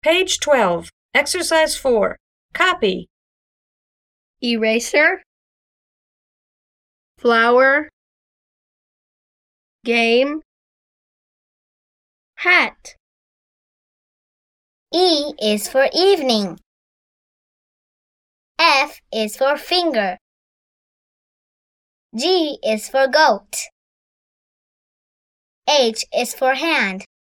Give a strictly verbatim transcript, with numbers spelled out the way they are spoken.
Page twelve, Exercise four. Copy. Eraser, flower, game, hat. E is for evening. F is for finger. G is for goat. H is for hand.